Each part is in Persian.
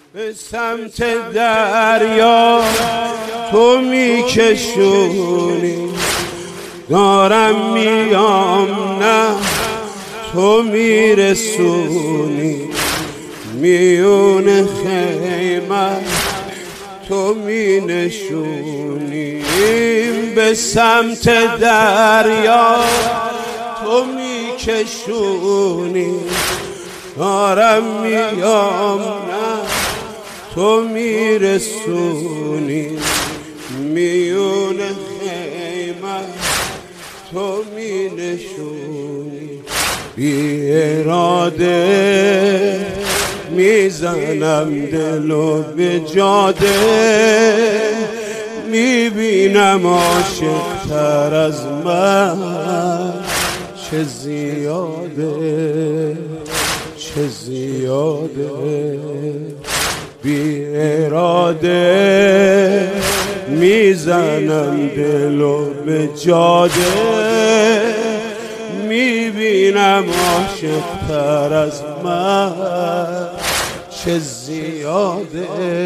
به سمت دریا تو میکشونی، دارم میام نه تو میرسونی، میون خیمه تو مینشونی. به سمت دریا تو میکشونی، دارم میام نه تو میرسونی، میون خیمه تو مینشونی. بی اراده میزنم دلو به جاده، میبینم عاشق تر از من چه زیاده، چه زیاده. بی اراده میزنم دلو به جاده، میبینم عاشق تر از من چه زیاده،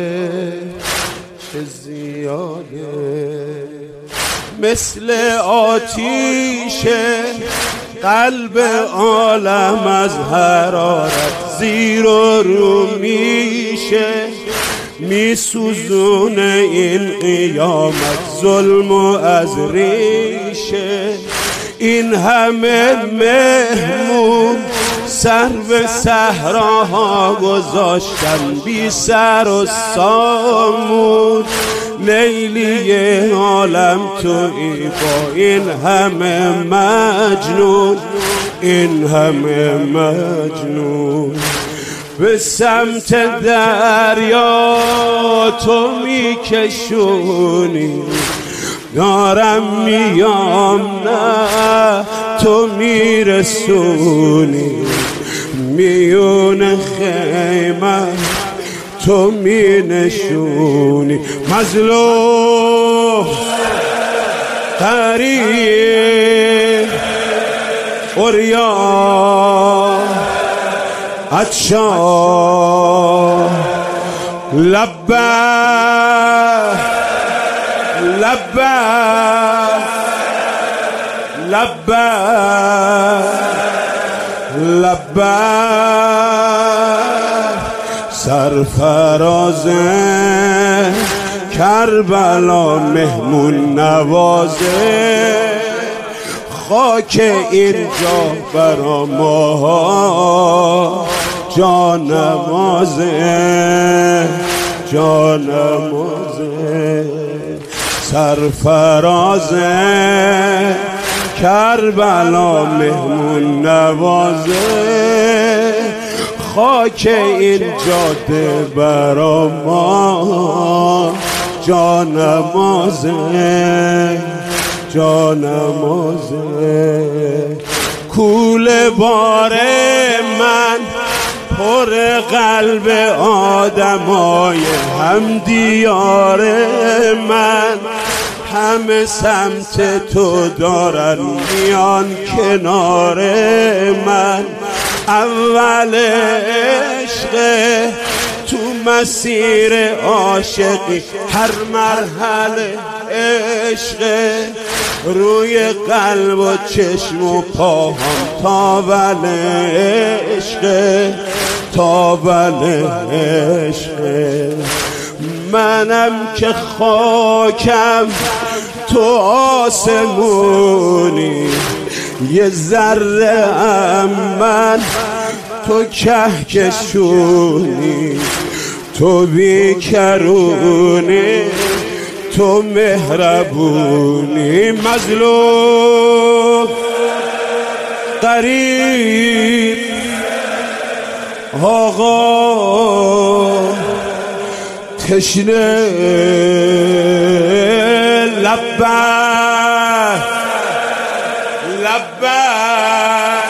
چه زیاده. مثل آتیش قلب عالم از حرارت زیر و رو میشه، میسوزونه این قیامت ظلم و از ریشه. این همه مهمون سر به صحراها گذاشتن بی سر و سامون، لیلی عالم تویی با این همه مجنون، این همه مجنون. به سمت دریا تو میکشونی، دارم میام نه تو میرسونی، میون خیمه تو مینشونی. مظلوم غریب عریان عطشان لبک لبک لبک لبک. سرفراز کربلا مهمون نوازه، خاک اینجا برا ما جانمازه، جانمازه. سرفراز کربلا مهمون نوازه، خاک این جاده برا ما جانمازه، جانمازه. کوله بار من پر قلب آدمای هم دیار من، همه سمت تو دارن میان کنار من. اول عشق تو مسیر عاشقی، هر مرحله عشق روی قلب و چشم و پاهم تاول عشق، تاول عشق. منم که خاکم تو آسمونی، یه ذره ام من تو کهکشونی، تو بیکرونی تو مهربونی. مظلوم غریب آقا تشنه لبک لبک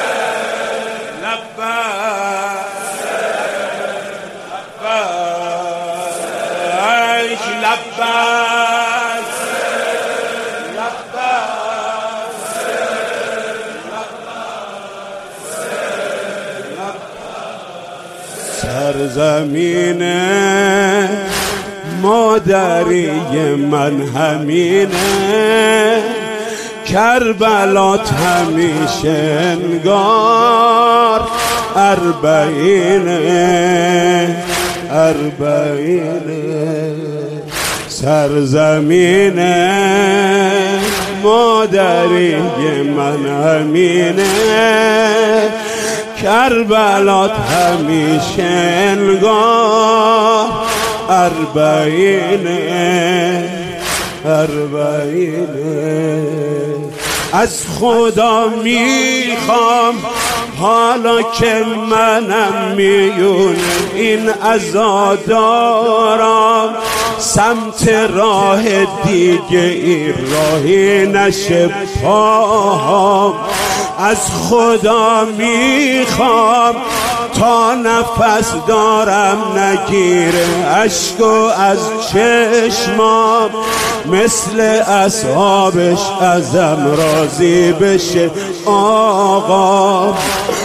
لبک سرزمین مادری من همینه، کربلات همیشه انگار اربعینه، اربعینه. سرزمین مادری من همینه، کربلات همیشه انگار اربعینه، اربعینه. از خدا میخوام حالا که منم میونه این عزادارم، سمت راه دیگه این راهی نشه پاهم. از خدا میخوام تا نفس دارم نگیره اشکو از چشمام، مثل اصحابش ازم راضی بشه آقا.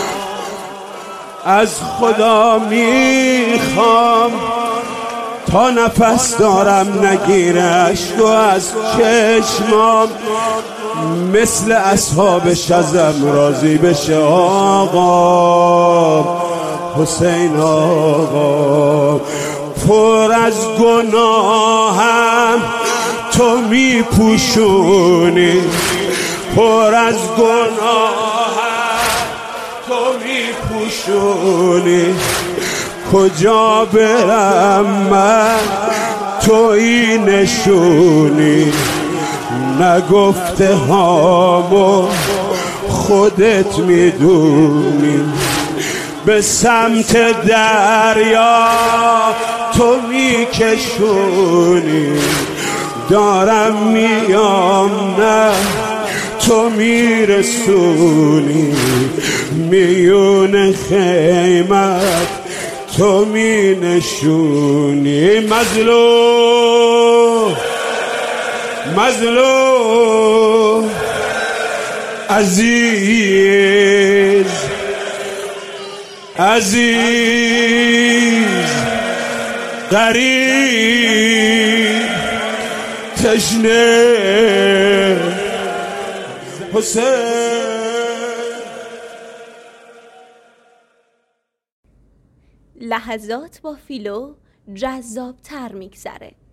از خدا میخوام تا نفس دارم نگیره اشکو از چشمام، مثل اصحابش ازم راضی بشه آقا. حسین آقا پر از گناهم تو میپوشونی، پر از گناهم تو میپوشونی. کجا برم من تویی نشونی، نگفته هامو خودت میدونی. به سمت دریا تو میکشونی، دارم میام نه تو میرسونی. میون خیمت تو می نشونی. مظلوم مظلوم عزیز عزیز غریب تشنه حسین. لحظات با فیلو جذاب تر میگذره.